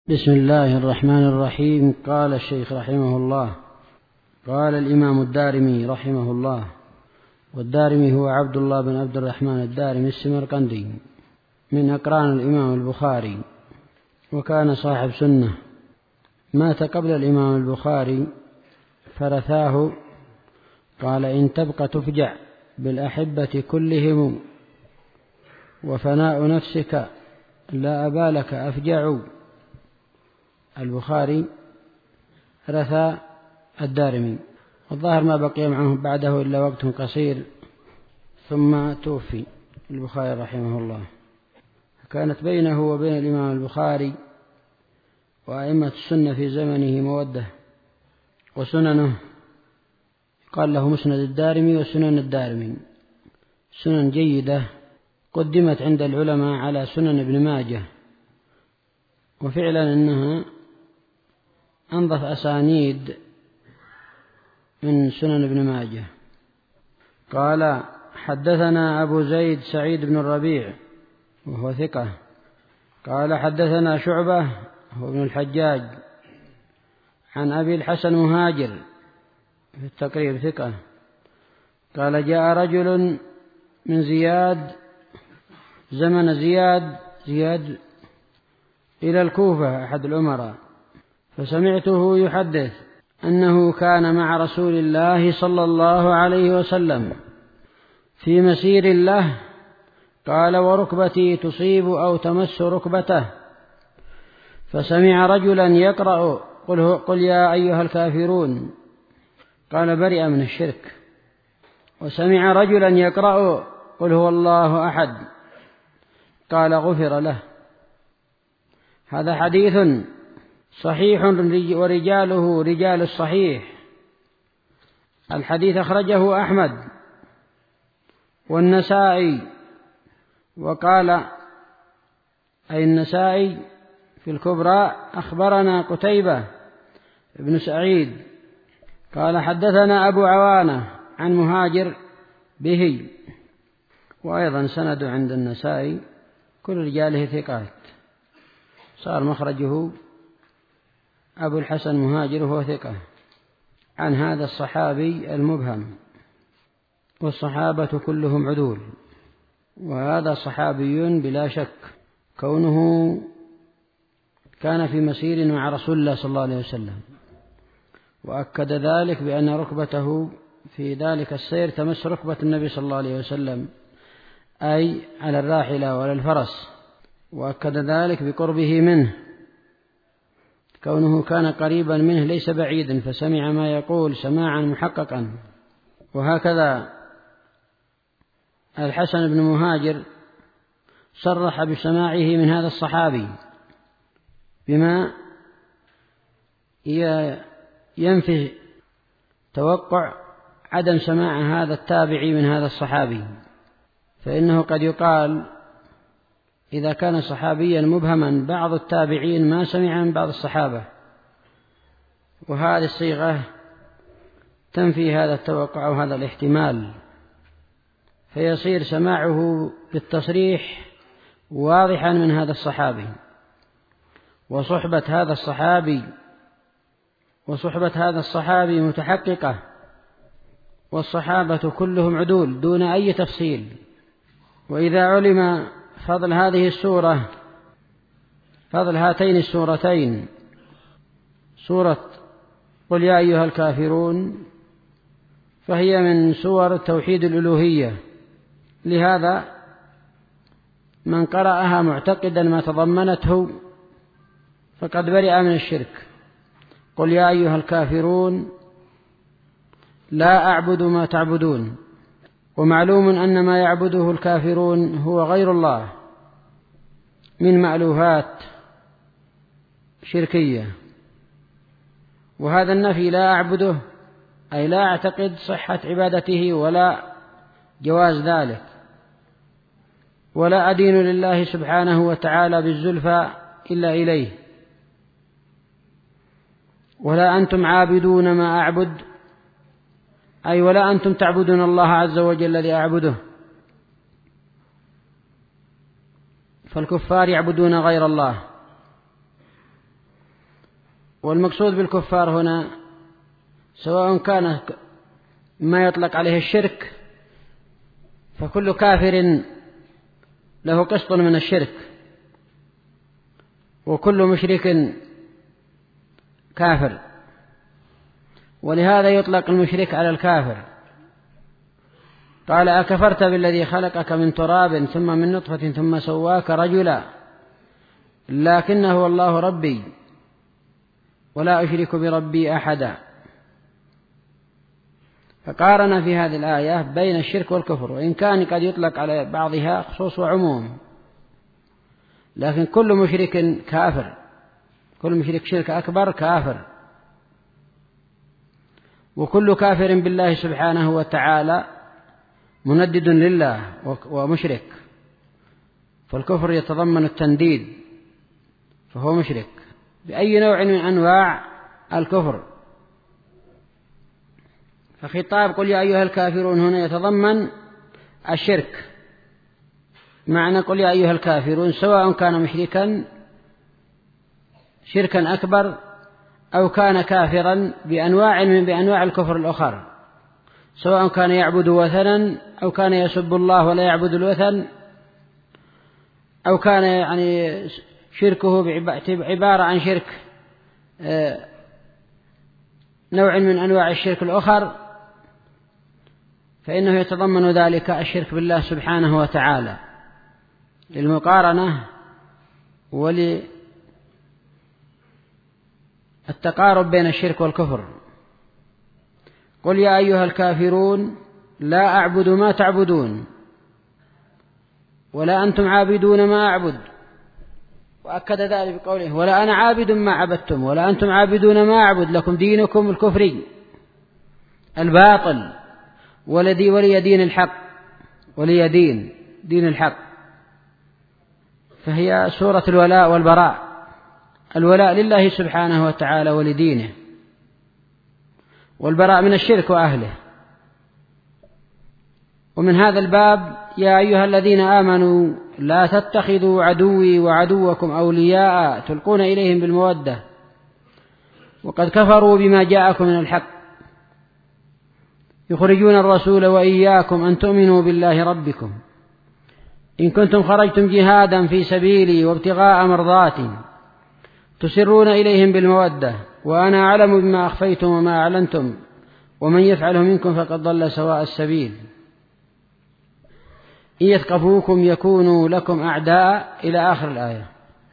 بسم الله الرحمن الرحيم. قال الشيخ رحمه الله: قال الإمام الدارمي رحمه الله، والدارمي هو عبد الله بن عبد الرحمن الدارمي السمرقندي من أقران الإمام البخاري، وكان صاحب سنة، مات قبل الإمام البخاري فرثاه. قال: إن تبقى تفجع بالأحبة كلهم، وفناء نفسك لا أبالك أفجع. البخاري رثى الدارمي، والظاهر ما بقي معه بعده إلا وقت قصير ثم توفي البخاري رحمه الله. كانت بينه وبين الإمام البخاري وأئمة السنة في زمنه مودة، وسننه قال له مسند الدارمي وسنن الدارمي، سنن جيدة قدمت عند العلماء على سنن ابن ماجه، وفعلا إنها أنظف أسانيد من سنن ابن ماجه. قال: حدثنا أبو زيد سعيد بن الربيع وهو ثقة. قال: حدثنا شعبة هو ابن الحجاج عن أبي الحسن مهاجر في التقريب ثقة. قال: جاء رجل من زياد زمن زياد إلى الكوفة أحد الأمراء، فسمعته يحدث أنه كان مع رسول الله صلى الله عليه وسلم في مسير له. قال: وركبتي تصيب أو تمس ركبته، فسمع رجلا يقرأ قل يا أيها الكافرون، قال: برئ من الشرك. وسمع رجلا يقرأ قل هو الله أحد، قال: غفر له. هذا حديث صحيح ورجاله رجال الصحيح. الحديث أخرجه أحمد والنسائي، وقال أي النسائي في الكبرى: أخبرنا قتيبة بن سعيد قال: حدثنا أبو عوانة عن مهاجر به. وأيضا سند عند النسائي كل رجاله ثقات، صار مخرجه أبو الحسن مهاجر وهو ثقة عن هذا الصحابي المبهم، والصحابة كلهم عدول، وهذا صحابي بلا شك، كونه كان في مسير مع رسول الله صلى الله عليه وسلم، وأكد ذلك بأن ركبته في ذلك السير تمس ركبة النبي صلى الله عليه وسلم، أي على الراحلة وعلى الفرس، وأكد ذلك بقربه منه، كونه كان قريبا منه ليس بعيدا، فسمع ما يقول سماعا محققا. وهكذا الحسن بن مهاجر صرح بسماعه من هذا الصحابي بما ينفي توقع عدم سماع هذا التابعي من هذا الصحابي، فإنه قد يقال إذا كان صحابيا مبهما بعض التابعين ما سمع من بعض الصحابة، وهذه الصيغة تنفي هذا التوقع وهذا الاحتمال، فيصير سماعه بالتصريح واضحا من هذا الصحابي، وصحبة هذا الصحابي متحققة، والصحابة كلهم عدول دون أي تفصيل. وإذا علم فضل هاتين السورتين، سورة قل يا أيها الكافرون، فهي من سور توحيد الألوهية، لهذا من قرأها معتقدا ما تضمنته فقد برئ من الشرك. قل يا أيها الكافرون لا أعبد ما تعبدون، ومعلوم أن ما يعبده الكافرون هو غير الله من مألوهات شركية، وهذا النفي لا أعبده أي لا أعتقد صحة عبادته ولا جواز ذلك، ولا أدين لله سبحانه وتعالى بالزلفى إلا إليه، ولا أنتم عابدون ما أعبد أي ولا أنتم تعبدون الله عز وجل الذي أعبده. فالكفار يعبدون غير الله، والمقصود بالكفار هنا سواء كان ما يطلق عليه الشرك، فكل كافر له قسط من الشرك، وكل مشرك كافر، ولهذا يطلق المشرك على الكافر. قال أكفرت بالذي خلقك من تراب ثم من نطفة ثم سواك رجلا لكنه الله ربي ولا أشرك بربي أحدا. فقارن في هذه الآية بين الشرك والكفر، وإن كان قد يطلق على بعضها خصوص وعموم، لكن كل مشرك كافر، كل مشرك شرك أكبر كافر، وكل كافر بالله سبحانه وتعالى مندد لله ومشرك، فالكفر يتضمن التنديد فهو مشرك بأي نوع من أنواع الكفر. فخطاب قل يا أيها الكافرون هنا يتضمن الشرك، معنى قل يا أيها الكافرون سواء كان مشركا شركا أكبر أو كان كافرا بأنواع الكفر الأخرى، سواء كان يعبد وثنا أو كان يسب الله ولا يعبد الوثن، أو كان يعني شركه عبارة عن شرك نوع من أنواع الشرك الآخر، فإنه يتضمن ذلك الشرك بالله سبحانه وتعالى للمقارنة وللتقارب بين الشرك والكفر. قل يا أيها الكافرون لا أعبد ما تعبدون ولا أنتم عابدون ما أعبد، وأكد ذلك بقوله ولا أنا عابد ما عبدتم ولا أنتم عابدون ما أعبد لكم دينكم الكفري الباطل ولي دين الحق، ولي دين الحق. فهي سورة الولاء والبراء، الولاء لله سبحانه وتعالى ولدينه، والبراء من الشرك وأهله. ومن هذا الباب يا أيها الذين آمنوا لا تتخذوا عدوي وعدوكم أولياء تلقون إليهم بالمودة وقد كفروا بما جاءكم من الحق يخرجون الرسول وإياكم أن تؤمنوا بالله ربكم إن كنتم خرجتم جهادا في سبيلي وابتغاء مرضاتي تسرون إليهم بالمودة وأنا أعلم بما أخفيتم وما أعلنتم ومن يفعله منكم فقد ضل سواء السبيل إن يثقفوكم يكونوا لكم أعداء إلى آخر الآية.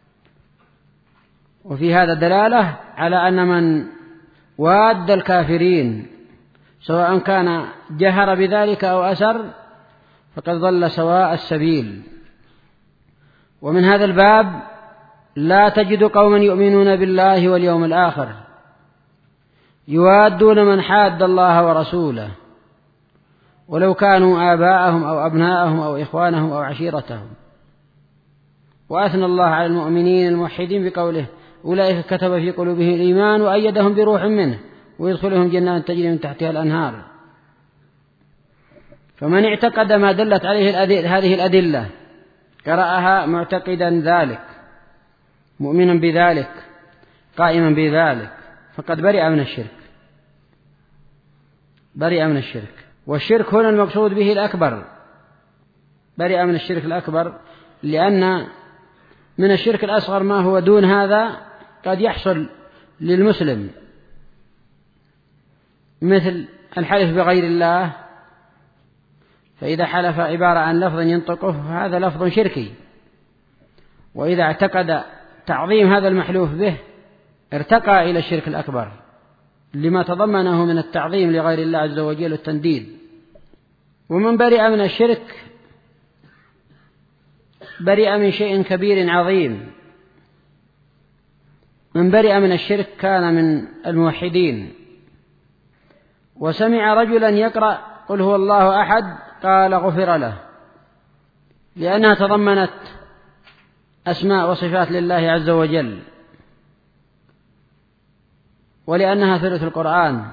وفي هذا دلالة على أن من واد الكافرين سواء كان جهر بذلك أو أسر فقد ضل سواء السبيل. ومن هذا الباب لا تجد قوما يؤمنون بالله واليوم الآخر يوادون من حاد الله ورسوله ولو كانوا آباءهم أو أبناءهم أو إخوانهم أو عشيرتهم. وأثنى الله على المؤمنين الموحدين بقوله أولئك كتب في قلوبهم الإيمان وأيدهم بروح منه ويدخلهم جنات تجري من تحتها الأنهار. فمن اعتقد ما دلت عليه هذه الأدلة قرأها معتقدا ذلك مؤمنا بذلك قائما بذلك فقد برئ من الشرك. والشرك هنا المقصود به الأكبر، برئ من الشرك الأكبر، لأن من الشرك الأصغر ما هو دون هذا قد يحصل للمسلم مثل الحلف بغير الله، فإذا حلف عبارة عن لفظ ينطقه فهذا لفظ شركي، وإذا اعتقد تعظيم هذا المحلوف به ارتقى إلى الشرك الأكبر لما تضمنه من التعظيم لغير الله عز وجل والتنديد. ومن برئ من الشرك برئ من شيء كبير عظيم. من برئ من الشرك كان من الموحدين وسمع رجلا يقرأ قل هو الله أحد قال غفر له، لأنها تضمنت أسماء وصفات لله عز وجل، ولأنها ثلث القرآن،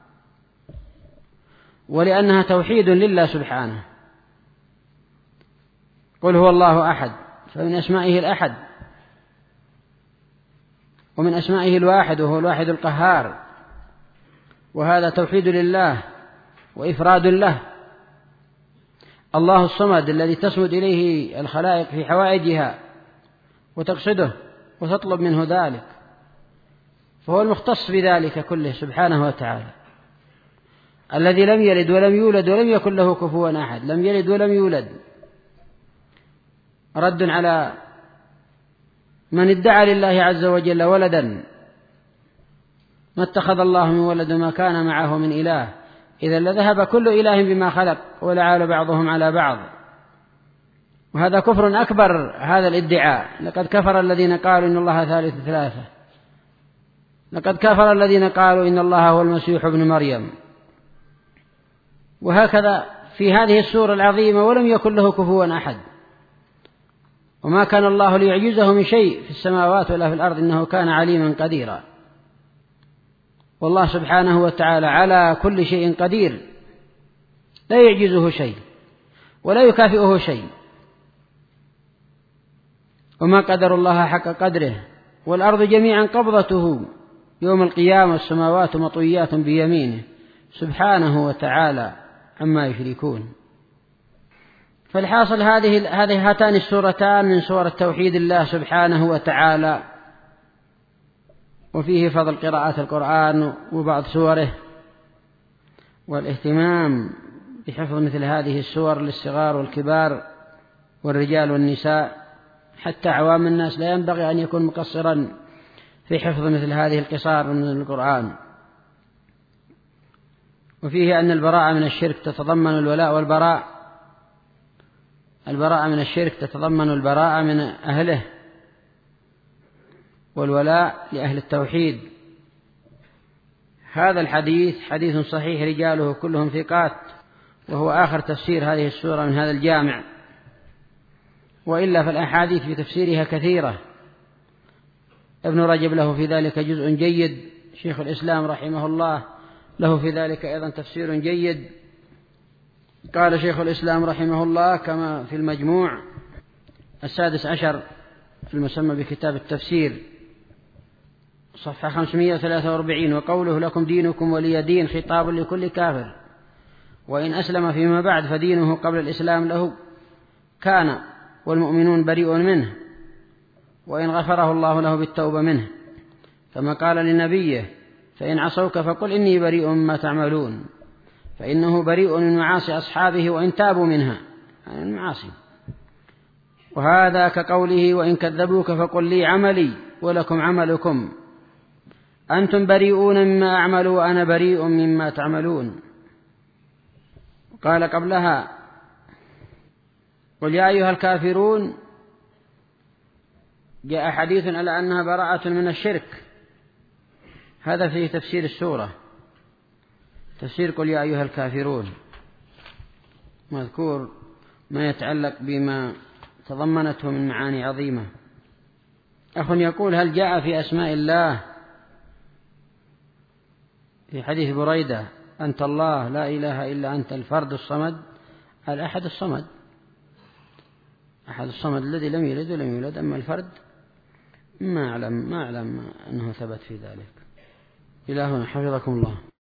ولأنها توحيد لله سبحانه. قل هو الله أحد فمن أسمائه الأحد، ومن أسمائه الواحد، وهو الواحد القهار، وهذا توحيد لله وإفراد له. الله الصمد الذي تصمد إليه الخلائق في حوائجها وتقصده وتطلب منه ذلك، فهو المختص بذلك كله سبحانه وتعالى، الذي لم يلد ولم يولد ولم يكن له كفوا أحد. لم يلد ولم يولد، رد على من ادعى لله عز وجل ولدا. ما اتخذ الله من ولد ما كان معه من إله، إذا لذهب كل إله بما خلق ولعال بعضهم على بعض. وهذا كفر أكبر هذا الادعاء. لقد كفر الذين قالوا إن الله ثالث ثلاثة، لقد كفر الذين قالوا إن الله هو المسيح ابن مريم. وهكذا في هذه السورة العظيمة: ولم يكن له كفوا أحد. وما كان الله ليعجزه من شيء في السماوات ولا في الأرض، إنه كان عليما قديرا. والله سبحانه وتعالى على كل شيء قدير، لا يعجزه شيء ولا يكافئه شيء. وما قدر الله حق قدره، والأرض جميعا قبضته يوم القيامة، والسماوات مطويات بيمينه سبحانه وتعالى عما يشركون. فالحاصل هاتان السورتان من سور توحيد الله سبحانه وتعالى، وفيه فضل قراءة القرآن وبعض سوره، والاهتمام بحفظ مثل هذه السور للصغار والكبار والرجال والنساء. حتى عوام الناس لا ينبغي أن يكون مقصرا في حفظ مثل هذه القصار من القرآن. وفيه أن البراءة من الشرك تتضمن الولاء والبراء. البراءة من الشرك تتضمن البراءة من أهله، والولاء لأهل التوحيد. هذا الحديث حديث صحيح رجاله كلهم ثقات، وهو آخر تفسير هذه السورة من هذا الجامع. وإلا فالأحاديث في تفسيرها كثيرة. ابن رجب له في ذلك جزء جيد، شيخ الإسلام رحمه الله له في ذلك أيضا تفسير جيد. قال شيخ الإسلام رحمه الله كما في المجموع 16 في المسمى بكتاب التفسير صفحة 543: وقوله لكم دينكم ولي دين خطاب لكل كافر، وإن أسلم فيما بعد فدينه قبل الإسلام له كان، والمؤمنون بريء منه، وإن غفره الله له بالتوبة منه، كما قال لنبيه: فإن عصوك فقل إني بريء مما تعملون، فإنه بريء من معاصي أصحابه وإن تابوا منها عن المعاصي. وهذا كقوله: وإن كذبوك فقل لي عملي ولكم عملكم، أنتم بريئون مما أعمل وأنا بريء مما تعملون. قال قبلها: قل يا أيها الكافرون. جاء حديث على أنها براءة من الشرك، هذا في تفسير السورة، تفسير قل يا أيها الكافرون، مذكور ما يتعلق بما تضمنته من معاني عظيمة. أخ يقول: هل جاء في أسماء الله في حديث بريدة: أنت الله لا إله إلا أنت الفرد الصمد، الأحد الصمد، أحد الصمد الذي لم يلد ولم يولد. أما الفرد ما أعلم أنه ثبت في ذلك. إلهنا حفظكم الله.